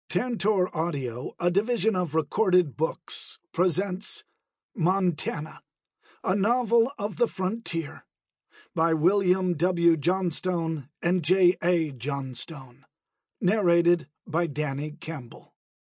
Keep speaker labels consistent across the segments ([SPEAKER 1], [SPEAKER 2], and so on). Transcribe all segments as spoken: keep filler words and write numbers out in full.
[SPEAKER 1] Tantor Audio, a division of Recorded Books, presents Montana, a novel of the frontier, by William W. Johnstone and J A. Johnstone, narrated by Danny Campbell.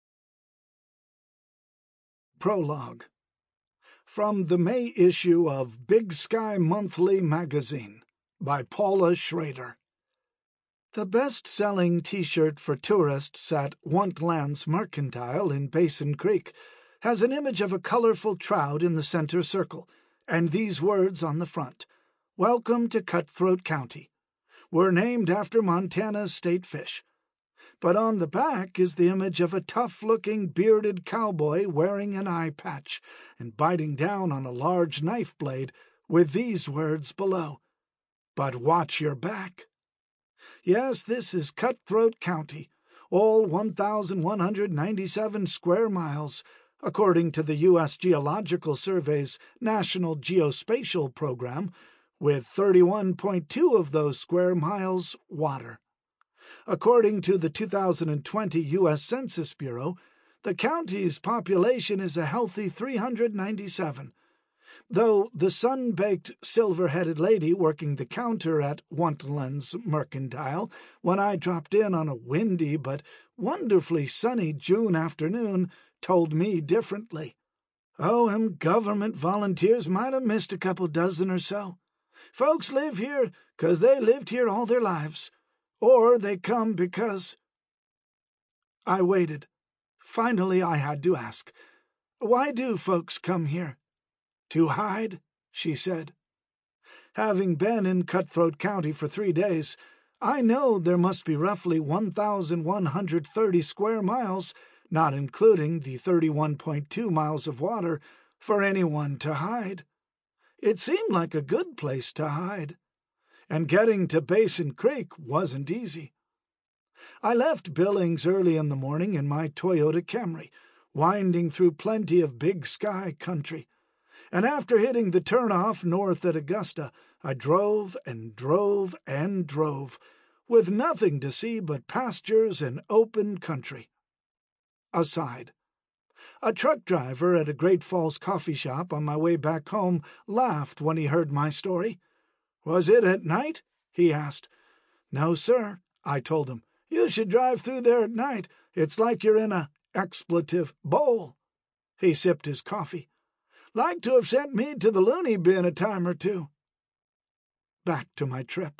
[SPEAKER 1] Prologue. From the May issue of Big Sky Monthly magazine, by Paula Schrader. The best-selling T-shirt for tourists at Wantlands Mercantile in Basin Creek has an image of a colorful trout in the center circle, and these words on the front: "Welcome to Cutthroat County. We're named after Montana's state fish." But on the back is the image of a tough-looking bearded cowboy wearing an eye patch and biting down on a large knife blade with these words below: "But watch your back." Yes, this is Cutthroat County, all one thousand one hundred ninety-seven square miles, according to the U S Geological Survey's National Geospatial Program, with thirty-one point two of those square miles water. According to the two thousand twenty U S Census Bureau, the county's population is a healthy three hundred ninety-seven, though the sun-baked, silver-headed lady working the counter at Wantlands Mercantile, when I dropped in on a windy but wonderfully sunny June afternoon, told me differently. Oh, them government volunteers might have missed a couple dozen or so. Folks live here 'cause they lived here all their lives, or they come because... I waited. Finally I had to ask, "Why do folks come here?" "To hide," she said. Having been in Cutthroat County for three days, I know there must be roughly one thousand one hundred thirty square miles, not including the thirty-one point two miles of water, for anyone to hide. It seemed like a good place to hide. And getting to Basin Creek wasn't easy. I left Billings early in the morning in my Toyota Camry, winding through plenty of Big Sky country. And after hitting the turnoff north at Augusta, I drove and drove and drove, with nothing to see but pastures and open country. Aside. A truck driver at a Great Falls coffee shop on my way back home laughed when he heard my story. "Was it at night?" he asked. "No, sir," I told him. "You should drive through there at night. It's like you're in a expletive bowl." He sipped his coffee. "Like to have sent me to the loony bin a time or two." Back to my trip.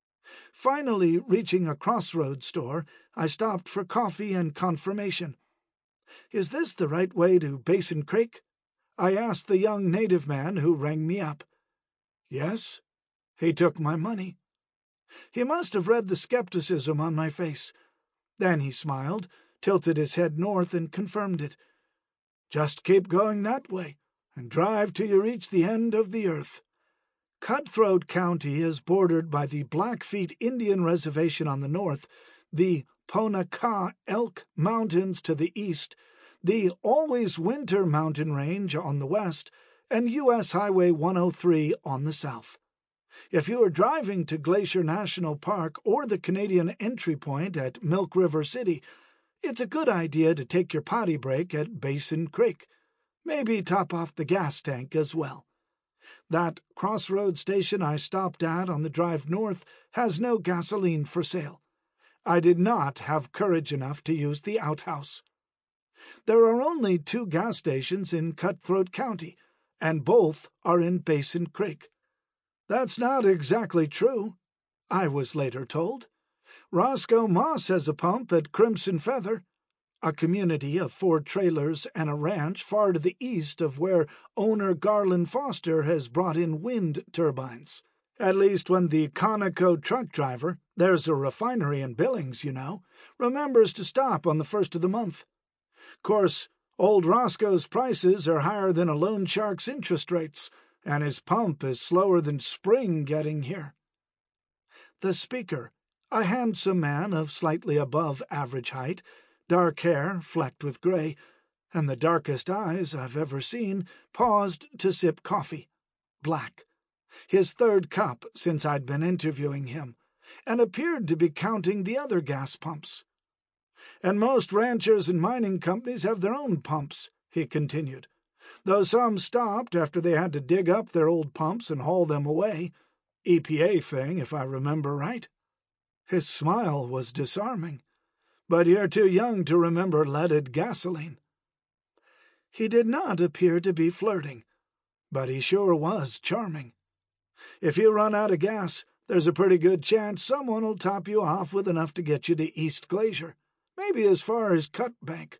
[SPEAKER 1] Finally reaching a crossroads store, I stopped for coffee and confirmation. "Is this the right way to Basin Creek?" I asked the young native man who rang me up. "Yes." He took my money. He must have read the skepticism on my face. Then he smiled, tilted his head north, and confirmed it. "Just keep going that way, and drive till you reach the end of the earth." Cutthroat County is bordered by the Blackfeet Indian Reservation on the north, the Ponaca Elk Mountains to the east, the Always Winter Mountain Range on the west, and U S Highway one oh three on the south. If you are driving to Glacier National Park or the Canadian entry point at Milk River City, it's a good idea to take your potty break at Basin Creek. Maybe top off the gas tank as well. That crossroad station I stopped at on the drive north has no gasoline for sale. I did not have courage enough to use the outhouse. There are only two gas stations in Cutthroat County, and both are in Basin Creek. That's not exactly true, I was later told. Roscoe Moss has a pump at Crimson Feather, a community of four trailers and a ranch far to the east of where owner Garland Foster has brought in wind turbines. At least when the Conoco truck driver, there's a refinery in Billings, you know, remembers to stop on the first of the month. Course, old Roscoe's prices are higher than a loan shark's interest rates, and his pump is slower than spring getting here. The speaker, a handsome man of slightly above average height, dark hair flecked with gray, and the darkest eyes I've ever seen, paused to sip coffee. Black. His third cup since I'd been interviewing him, and appeared to be counting the other gas pumps. And most ranchers and mining companies have their own pumps," he continued, "though some stopped after they had to dig up their old pumps and haul them away. E P A thing, if I remember right." His smile was disarming. "But you're too young to remember leaded gasoline." He did not appear to be flirting, but he sure was charming. If you run out of gas, there's a pretty good chance someone will top you off with enough to get you to East Glacier, maybe as far as Cut Bank.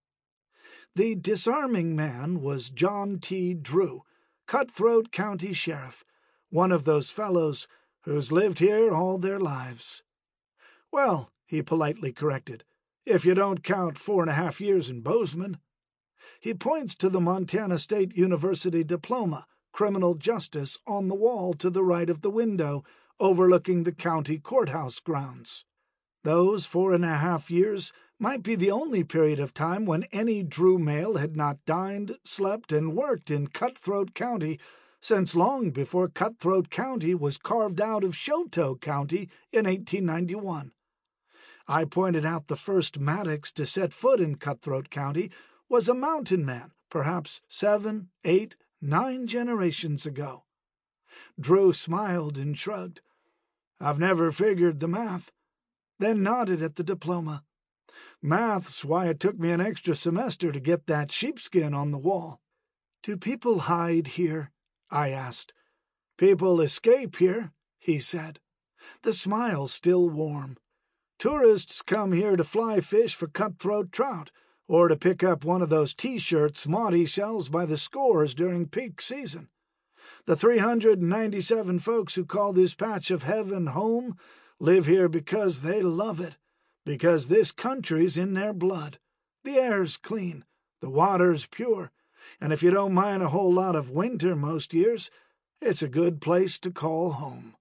[SPEAKER 1] The disarming man was John T. Drew, Cutthroat County Sheriff, one of those fellows who's lived here all their lives. "Well," he politely corrected, "if you don't count four and a half years in Bozeman." He points to the Montana State University diploma, Criminal Justice, on the wall to the right of the window, overlooking the county courthouse grounds. Those four and a half years might be the only period of time when any Drew male had not dined, slept, and worked in Cutthroat County since long before Cutthroat County was carved out of Choteau County in eighteen ninety-one. I pointed out the first Maddox to set foot in Cutthroat County was a mountain man, perhaps seven, eight, nine generations ago. Drew smiled and shrugged. "I've never figured the math," then nodded at the diploma. "Math's why it took me an extra semester to get that sheepskin on the wall." "Do people hide here?" I asked. "People escape here," he said, the smile still warm. "Tourists come here to fly fish for cutthroat trout, or to pick up one of those T-shirts Maudie sells by the scores during peak season. The three hundred ninety-seven folks who call this patch of heaven home live here because they love it, because this country's in their blood. The air's clean, the water's pure, and if you don't mind a whole lot of winter most years, it's a good place to call home."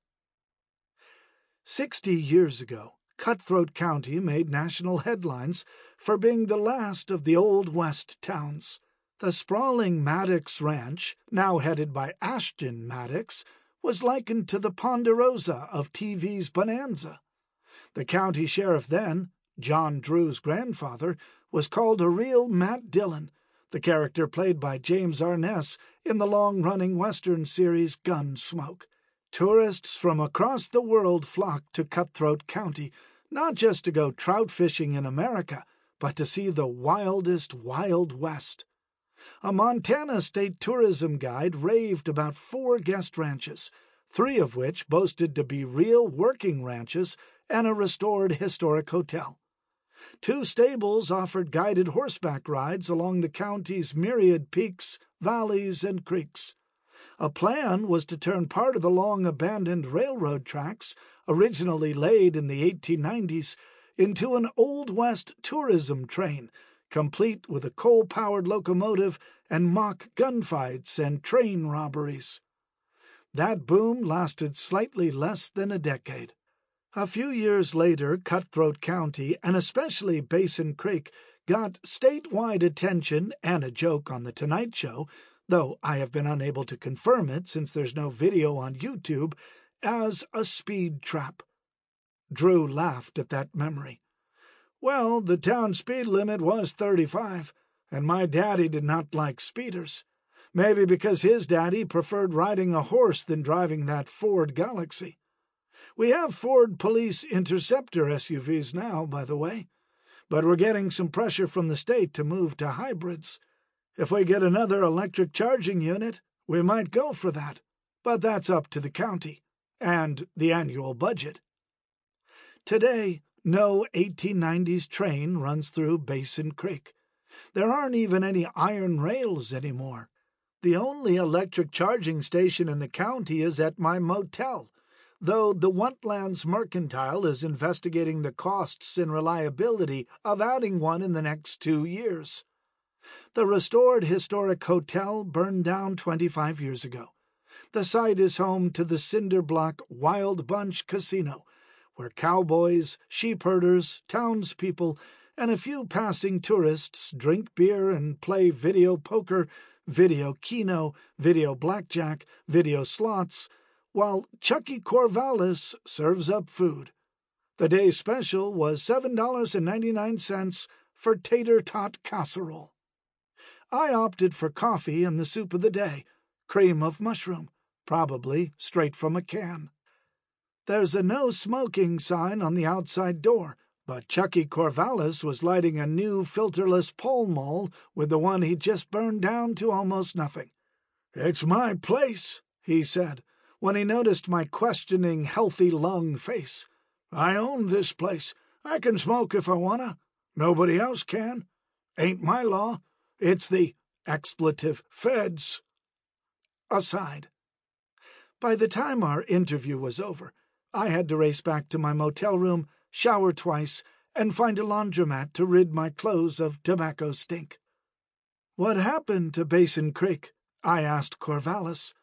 [SPEAKER 1] Sixty years ago, Cutthroat County made national headlines for being the last of the Old West towns. The sprawling Maddox Ranch, now headed by Ashton Maddox, was likened to the Ponderosa of T V's Bonanza. The county sheriff then, John Drew's grandfather, was called a real Matt Dillon, the character played by James Arness in the long-running Western series Gunsmoke. Tourists from across the world flocked to Cutthroat County, not just to go trout fishing in America, but to see the wildest Wild West. A Montana State tourism guide raved about four guest ranches, three of which boasted to be real working ranches and a restored historic hotel. Two stables offered guided horseback rides along the county's myriad peaks, valleys, and creeks. A plan was to turn part of the long-abandoned railroad tracks, originally laid in the eighteen nineties, into an Old West tourism train, complete with a coal-powered locomotive and mock gunfights and train robberies. That boom lasted slightly less than a decade. A few years later, Cutthroat County, and especially Basin Creek, got statewide attention and a joke on The Tonight Show, though I have been unable to confirm it since there's no video on YouTube, as a speed trap. Drew laughed at that memory. "Well, the town speed limit was thirty-five, and my daddy did not like speeders. Maybe because his daddy preferred riding a horse than driving that Ford Galaxy. We have Ford Police Interceptor S U Vs now, by the way, but we're getting some pressure from the state to move to hybrids. If we get another electric charging unit, we might go for that, but that's up to the county and the annual budget." Today, no eighteen nineties train runs through Basin Creek. There aren't even any iron rails anymore. The only electric charging station in the county is at my motel, though the Wetlands Mercantile is investigating the costs and reliability of adding one in the next two years. The restored historic hotel burned down twenty-five years ago. The site is home to the cinder block Wild Bunch Casino, where cowboys, sheep herders, townspeople, and a few passing tourists drink beer and play video poker, video keno, video blackjack, video slots, while Chucky Corvallis serves up food. The day's special was seven dollars and ninety-nine cents for tater tot casserole. I opted for coffee and the soup of the day, cream of mushroom, probably straight from a can. There's a no smoking sign on the outside door, but Chucky Corvallis was lighting a new filterless Pall Mall with the one he just burned down to almost nothing. "It's my place," he said, when he noticed my questioning, healthy lung face. "I own this place. I can smoke if I wanna. Nobody else can. Ain't my law. It's the expletive feds." Aside. By the time our interview was over, I had to race back to my motel room, shower twice, and find a laundromat to rid my clothes of tobacco stink. "What happened to Basin Creek?" I asked Corvallis.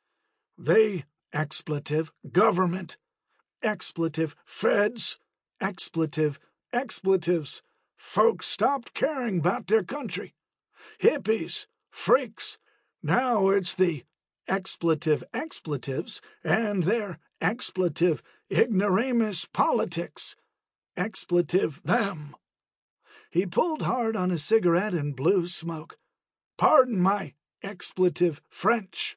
[SPEAKER 1] "They, expletive, government, expletive, feds, expletive, expletives. Folks stopped caring about their country. Hippies, freaks. Now it's the expletive expletives and their expletive ignoramus politics. Expletive them." He pulled hard on his cigarette and blew smoke. "Pardon my expletive French."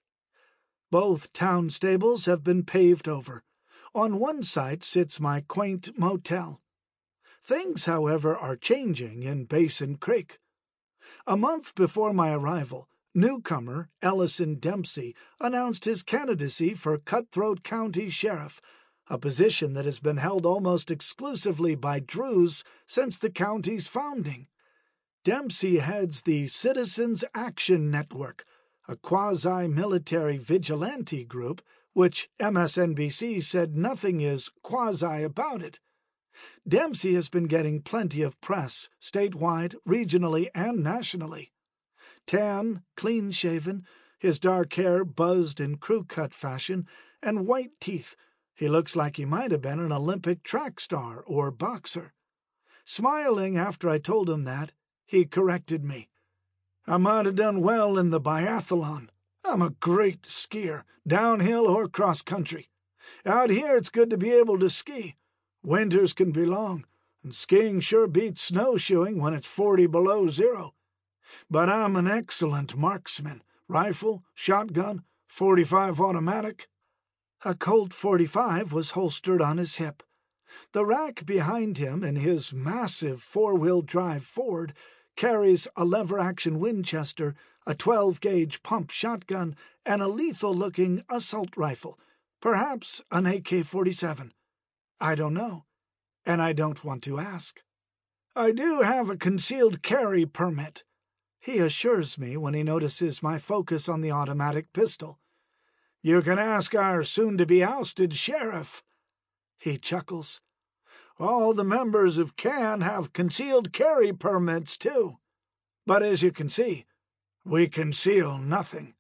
[SPEAKER 1] Both town stables have been paved over. On one side sits my quaint motel. Things, however, are changing in Basin Creek. A month before my arrival, newcomer Ellison Dempsey announced his candidacy for Cutthroat County Sheriff, a position that has been held almost exclusively by Druze since the county's founding. Dempsey heads the Citizens Action Network, a quasi-military vigilante group, which M S N B C said nothing is quasi about it. Dempsey has been getting plenty of press, statewide, regionally, and nationally. Tan, clean-shaven, his dark hair buzzed in crew-cut fashion, and white teeth, he looks like he might have been an Olympic track star or boxer. Smiling after I told him that, he corrected me. "I might have done well in the biathlon. I'm a great skier, downhill or cross-country. Out here it's good to be able to ski. Winters can be long, and skiing sure beats snowshoeing when it's forty below zero. But I'm an excellent marksman. Rifle, shotgun, forty-five automatic." A Colt forty-five was holstered on his hip. The rack behind him in his massive four-wheel-drive Ford carries a lever-action Winchester, a twelve-gauge pump shotgun, and a lethal-looking assault rifle, perhaps an A K forty-seven. I don't know, and I don't want to ask. "I do have a concealed carry permit," he assures me when he notices my focus on the automatic pistol. "You can ask our soon-to-be ousted sheriff." He chuckles. "All the members of C A N have concealed carry permits, too. But as you can see, we conceal nothing."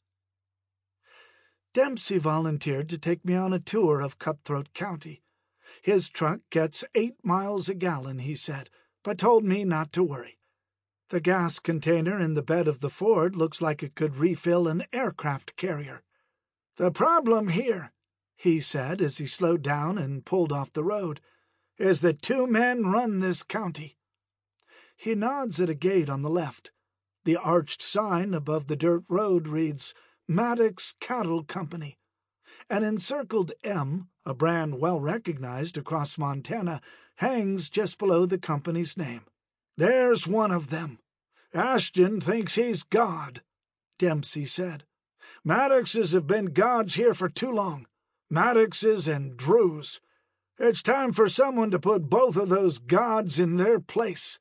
[SPEAKER 1] Dempsey volunteered to take me on a tour of Cutthroat County. His truck gets eight miles a gallon, he said, but told me not to worry. The gas container in the bed of the Ford looks like it could refill an aircraft carrier. "The problem here," he said as he slowed down and pulled off the road, "is that two men run this county." He nods at a gate on the left. The arched sign above the dirt road reads, "Maddox Cattle Company." An encircled M, a brand well recognized across Montana, hangs just below the company's name. "There's one of them. Ashton thinks he's God," Dempsey said. "Maddoxes have been gods here for too long. Maddoxes and Druze. It's time for someone to put both of those gods in their place."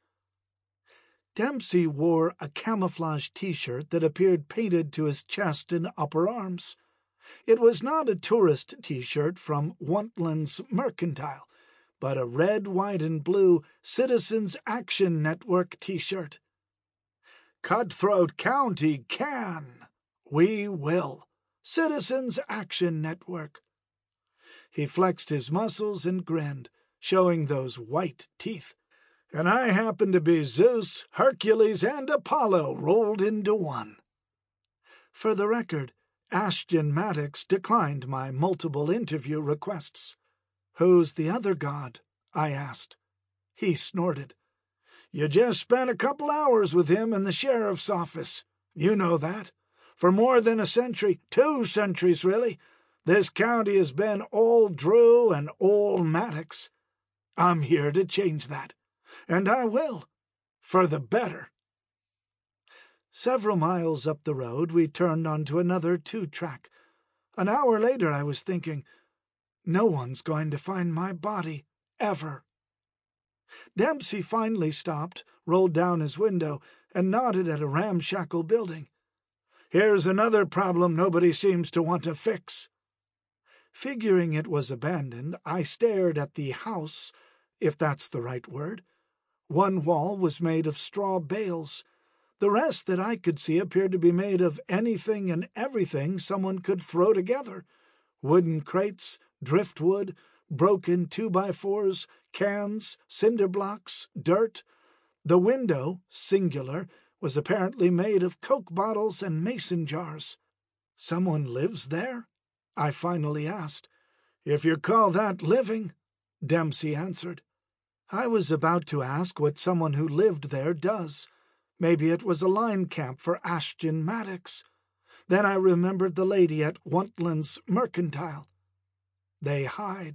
[SPEAKER 1] Dempsey wore a camouflage T-shirt that appeared painted to his chest and upper arms. It was not a tourist T-shirt from Wuntland's Mercantile, but a red, white, and blue Citizens Action Network T-shirt. "Cutthroat County can. We will. Citizens Action Network." He flexed his muscles and grinned, showing those white teeth. "And I happen to be Zeus, Hercules, and Apollo rolled into one." For the record, Ashton Maddox declined my multiple interview requests. "Who's the other god?" I asked. He snorted. You just spent a couple hours with him in the sheriff's office. You know that. For more than a century, two centuries really, this county has been all Drew and all Maddox. I'm here to change that, and I will, for the better. Several miles up the road, we turned onto another two-track. An hour later, I was thinking, no one's going to find my body, ever. Dempsey finally stopped, rolled down his window, and nodded at a ramshackle building. Here's another problem nobody seems to want to fix. Figuring it was abandoned, I stared at the house, if that's the right word. One wall was made of straw bales. The rest that I could see appeared to be made of anything and everything someone could throw together. Wooden crates, driftwood, broken two-by-fours, cans, cinder blocks, dirt. The window, singular, was apparently made of Coke bottles and mason jars. Someone lives there? I finally asked. If you call that living, Dempsey answered. I was about to ask what someone who lived there does. Maybe it was a line camp for Ashton Maddox. Then I remembered the lady at Wantland's Mercantile. They hide.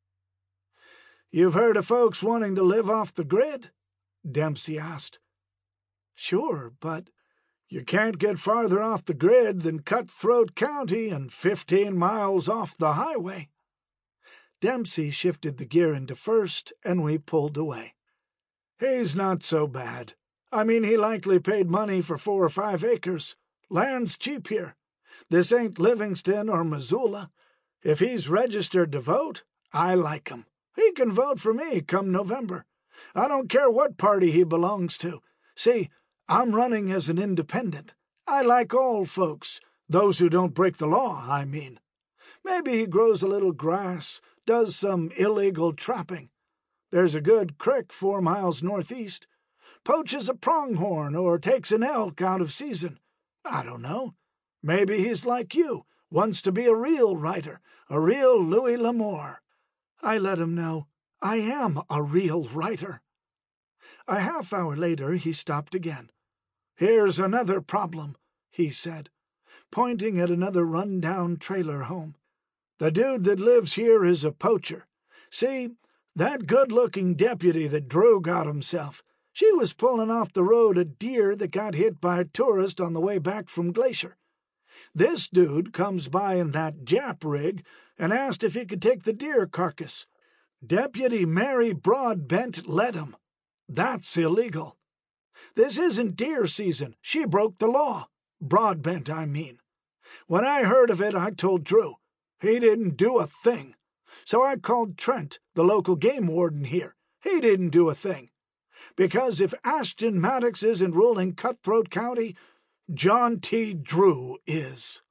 [SPEAKER 1] You've heard of folks wanting to live off the grid? Dempsey asked. Sure, but you can't get farther off the grid than Cutthroat County and fifteen miles off the highway. Dempsey shifted the gear into first, and we pulled away. He's not so bad. I mean, he likely paid money for four or five acres. Land's cheap here. This ain't Livingston or Missoula. If he's registered to vote, I like him. He can vote for me come November. I don't care what party he belongs to. See, I'm running as an independent. I like all folks, those who don't break the law, I mean. Maybe he grows a little grass, does some illegal trapping. There's a good crick four miles northeast. Poaches a pronghorn or takes an elk out of season. I don't know. Maybe he's like you, wants to be a real writer, a real Louis L'Amour. I let him know I am a real writer. A half hour later he stopped again. Here's another problem, he said, pointing at another run-down trailer home. The dude that lives here is a poacher. See, that good-looking deputy that Drew got himself, she was pulling off the road a deer that got hit by a tourist on the way back from Glacier. This dude comes by in that Jap rig and asked if he could take the deer carcass. Deputy Mary Broadbent let him. That's illegal. This isn't deer season. She broke the law. Broadbent, I mean. When I heard of it, I told Drew. He didn't do a thing. So I called Trent, the local game warden here. He didn't do a thing. Because if Ashton Maddox isn't ruling Cutthroat County, John T. Drew is.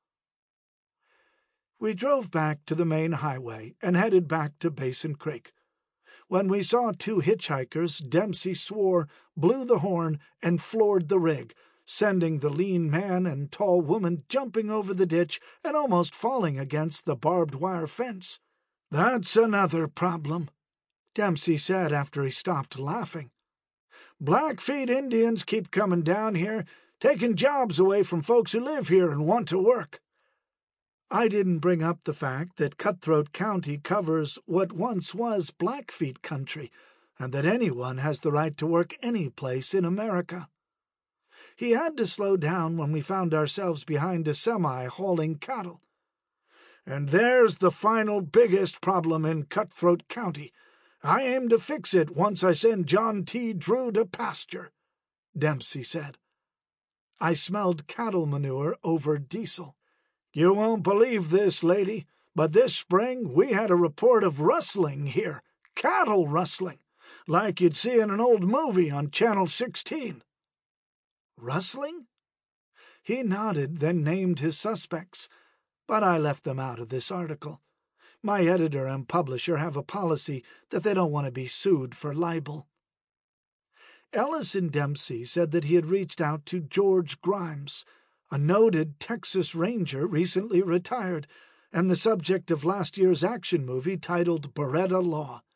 [SPEAKER 1] We drove back to the main highway and headed back to Basin Creek. When we saw two hitchhikers, Dempsey swore, blew the horn, and floored the rig, sending the lean man and tall woman jumping over the ditch and almost falling against the barbed wire fence. That's another problem, Dempsey said after he stopped laughing. Blackfeet Indians keep coming down here, taking jobs away from folks who live here and want to work. I didn't bring up the fact that Cutthroat County covers what once was Blackfeet country, and that anyone has the right to work any place in America. He had to slow down when we found ourselves behind a semi hauling cattle. And there's the final biggest problem in Cutthroat County. I aim to fix it once I send John T. Drew to pasture, Dempsey said. I smelled cattle manure over diesel. You won't believe this, lady, but this spring we had a report of rustling here, cattle rustling, like you'd see in an old movie on Channel sixteen. Rustling? He nodded, then named his suspects, but I left them out of this article. My editor and publisher have a policy that they don't want to be sued for libel. Ellison Dempsey said that he had reached out to George Grimes, a noted Texas Ranger recently retired, and the subject of last year's action movie titled Beretta Law.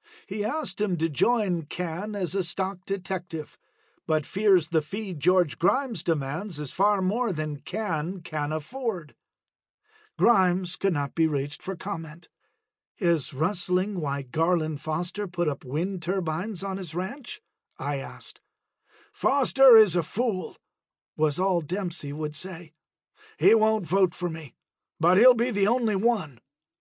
[SPEAKER 1] He asked him to join Can as a stock detective, but fears the fee George Grimes demands is far more than Can can afford. Grimes could not be reached for comment. Is rustling why Garland Foster put up wind turbines on his ranch? I asked. Foster is a fool, was all Dempsey would say. He won't vote for me, but he'll be the only one.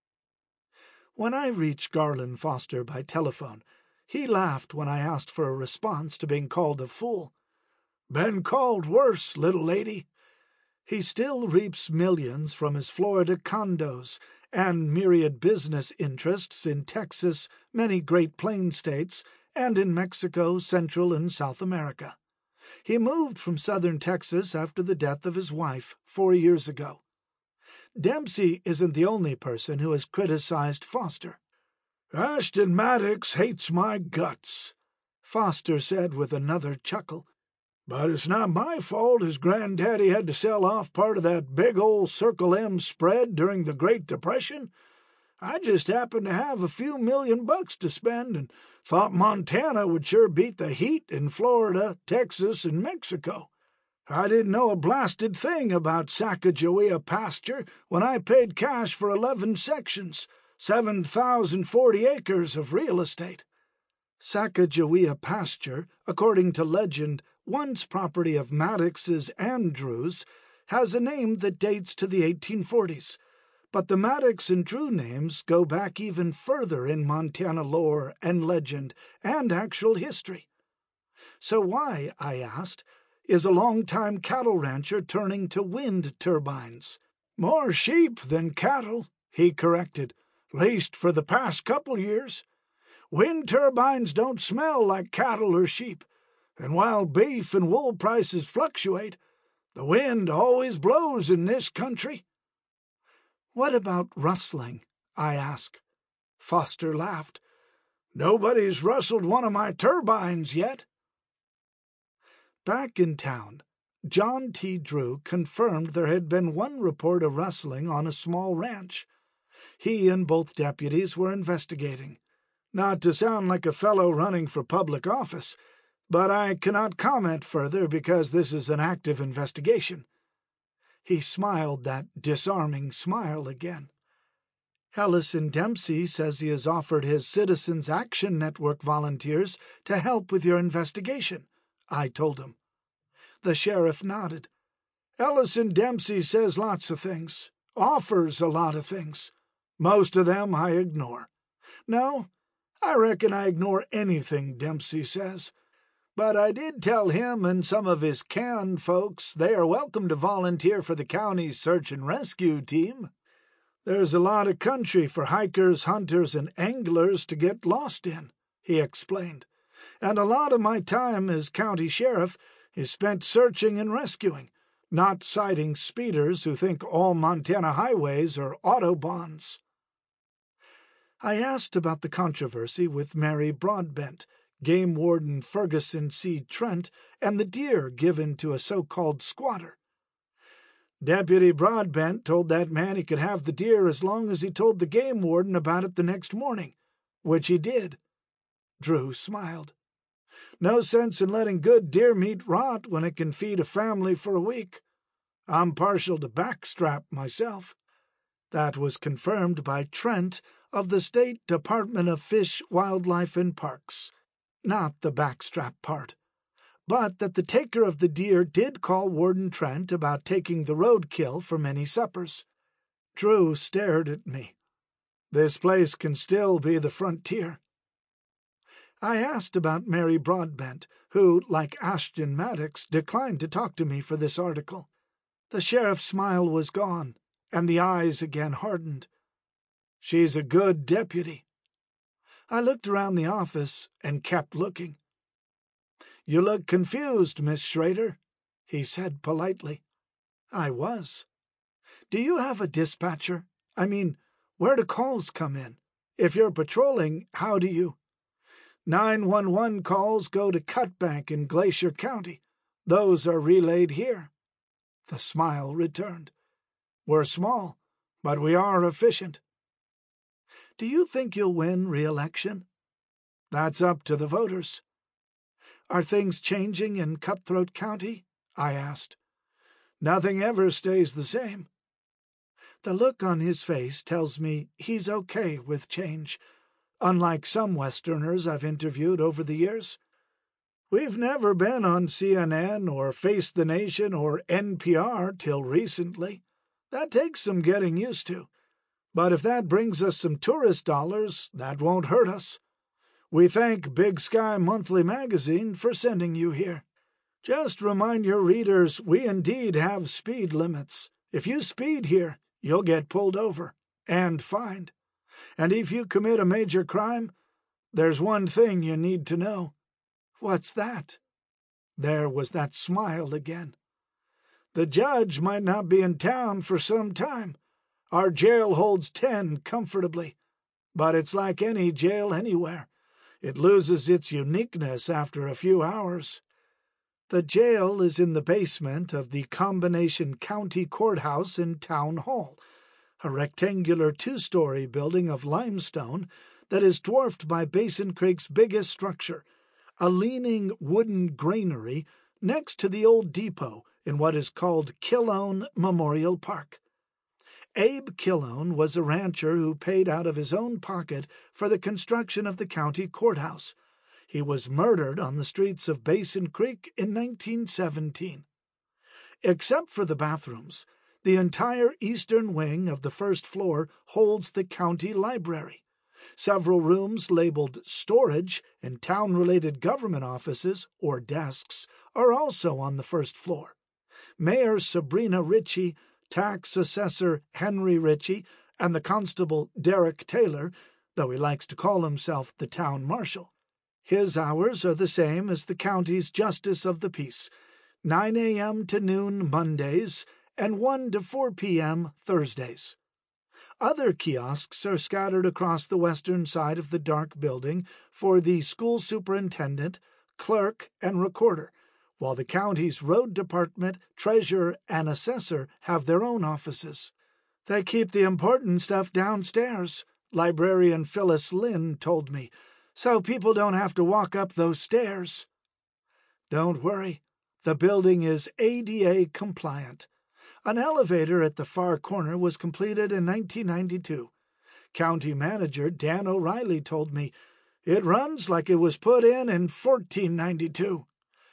[SPEAKER 1] When I reached Garland Foster by telephone, he laughed when I asked for a response to being called a fool. Been called worse, little lady. He still reaps millions from his Florida condos and myriad business interests in Texas, many Great Plains states, and in Mexico, Central and South America. He moved from southern Texas after the death of his wife four years ago. Dempsey isn't the only person who has criticized Foster. Ashton Maddox hates my guts, Foster said with another chuckle. But it's not my fault his granddaddy had to sell off part of that big old Circle M spread during the Great Depression. I just happened to have a few million bucks to spend and thought Montana would sure beat the heat in Florida, Texas, and Mexico. I didn't know a blasted thing about Sacagawea pasture when I paid cash for eleven sections, seven thousand forty acres of real estate. Sacagawea pasture, according to legend, once property of Maddox's and Drew's, has a name that dates to the eighteen forties, but the Maddox and Drew names go back even further in Montana lore and legend and actual history. So why, I asked, is a long-time cattle rancher turning to wind turbines? More sheep than cattle, he corrected, least for the past couple years. Wind turbines don't smell like cattle or sheep, and while beef and wool prices fluctuate, the wind always blows in this country. What about rustling? I asked. Foster laughed. Nobody's rustled one of my turbines yet. Back in town, John T. Drew confirmed there had been one report of rustling on a small ranch. He and both deputies were investigating. Not to sound like a fellow running for public office, but I cannot comment further because this is an active investigation. He smiled that disarming smile again. Ellison Dempsey says he has offered his Citizens Action Network volunteers to help with your investigation, I told him. The sheriff nodded. Ellison Dempsey says lots of things, offers a lot of things. Most of them I ignore. No, I reckon I ignore anything Dempsey says. But I did tell him and some of his Can folks they are welcome to volunteer for the county's search and rescue team. There's a lot of country for hikers, hunters, and anglers to get lost in, he explained, and a lot of my time as county sheriff is spent searching and rescuing, not citing speeders who think all Montana highways are autobahns. I asked about the controversy with Mary Broadbent, Game Warden Ferguson C. Trent, and the deer given to a so-called squatter. Deputy Broadbent told that man he could have the deer as long as he told the game warden about it the next morning, which he did. Drew smiled. No sense in letting good deer meat rot when it can feed a family for a week. I'm partial to backstrap myself. That was confirmed by Trent of the State Department of Fish, Wildlife, and Parks. Not the backstrap part, but that the taker of the deer did call Warden Trent about taking the roadkill for many suppers. Drew stared at me. This place can still be the frontier. I asked about Mary Broadbent, who, like Ashton Maddox, declined to talk to me for this article. The sheriff's smile was gone, and the eyes again hardened. She's a good deputy. I looked around the office and kept looking. You look confused, Miss Schrader, he said politely. I was. Do you have a dispatcher? I mean, where do calls come in? If you're patrolling, how do you? nine one one calls go to Cutbank in Glacier County. Those are relayed here. The smile returned. We're small, but we are efficient. Do you think you'll win re-election? That's up to the voters. Are things changing in Cutthroat County? I asked. Nothing ever stays the same. The look on his face tells me he's okay with change, unlike some Westerners I've interviewed over the years. We've never been on C N N or Face the Nation or N P R till recently. That takes some getting used to. But if that brings us some tourist dollars, that won't hurt us. We thank Big Sky Monthly Magazine for sending you here. Just remind your readers we indeed have speed limits. If you speed here, you'll get pulled over and fined. And if you commit a major crime, there's one thing you need to know. What's that? There was that smile again. The judge might not be in town for some time. Our jail holds ten comfortably. But it's like any jail anywhere. It loses its uniqueness after a few hours. The jail is in the basement of the Combination County Courthouse and Town Hall, a rectangular two-story building of limestone that is dwarfed by Basin Creek's biggest structure, a leaning wooden granary next to the old depot in what is called Killone Memorial Park. Abe Killone was a rancher who paid out of his own pocket for the construction of the county courthouse. He was murdered on the streets of Basin Creek in nineteen seventeen. Except for the bathrooms, the entire eastern wing of the first floor holds the county library. Several rooms labeled storage and town-related government offices, or desks, are also on the first floor. Mayor Sabrina Ritchie, Tax Assessor Henry Ritchie, and the Constable Derek Taylor, though he likes to call himself the town marshal. His hours are the same as the county's Justice of the Peace, nine a.m. to noon Mondays and one to four p.m. Thursdays. Other kiosks are scattered across the western side of the dark building for the school superintendent, clerk, and recorder, while the county's road department, treasurer, and assessor have their own offices. They keep the important stuff downstairs, librarian Phyllis Lynn told me, so people don't have to walk up those stairs. Don't worry, the building is A D A compliant. An elevator at the far corner was completed in nineteen ninety-two. County Manager Dan O'Reilly told me it runs like it was put in in fourteen ninety-two.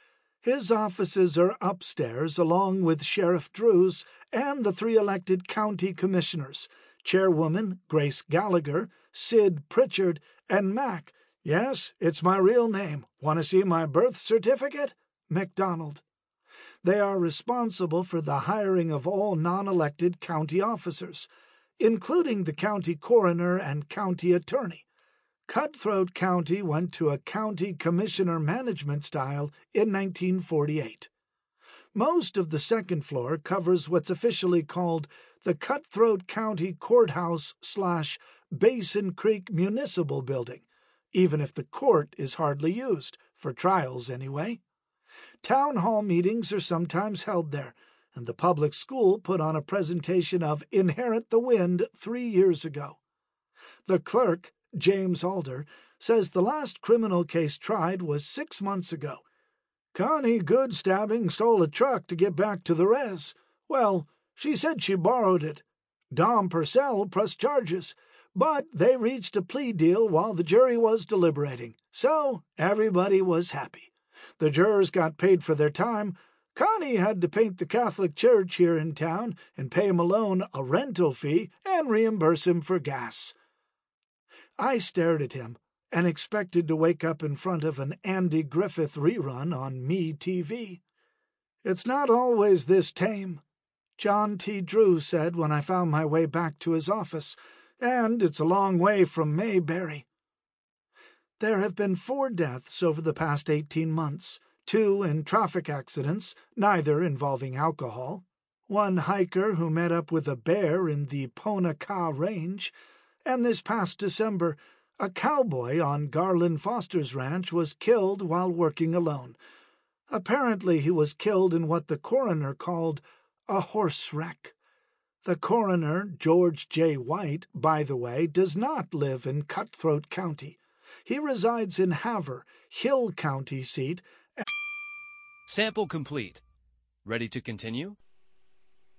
[SPEAKER 1] His offices are upstairs along with Sheriff Drews and the three elected county commissioners, Chairwoman Grace Gallagher, Sid Pritchard, and Mac. Yes, it's my real name. Want to see my birth certificate? McDonald. They are responsible for the hiring of all non-elected county officers, including the county coroner and county attorney. Cutthroat County went to a county commissioner management style in nineteen forty-eight. Most of the second floor covers what's officially called the Cutthroat County Courthouse slash Basin Creek Municipal Building, even if the court is hardly used, for trials anyway. Town hall meetings are sometimes held there, and the public school put on a presentation of Inherit the Wind three years ago. The clerk, James Alder, says the last criminal case tried was six months ago. Connie Goodstabbing stole a truck to get back to the res. Well, she said she borrowed it. Dom Purcell pressed charges, but they reached a plea deal while the jury was deliberating, so everybody was happy. The jurors got paid for their time. Connie had to paint the Catholic Church here in town and pay Malone a rental fee and reimburse him for gas. I stared at him and expected to wake up in front of an Andy Griffith rerun on Me T V. It's not always this tame, John T. Drew said when I found my way back to his office, and it's a long way from Mayberry. There have been four deaths over the past eighteen months, two in traffic accidents, neither involving alcohol, one hiker who met up with a bear in the Ponaca Range, and this past December, a cowboy on Garland Foster's ranch was killed while working alone. Apparently he was killed in what the coroner called a horse wreck. The coroner, George J. White, by the way, does not live in Cutthroat County. He resides in Havre, Hill County seat.
[SPEAKER 2] Sample complete. Ready to continue?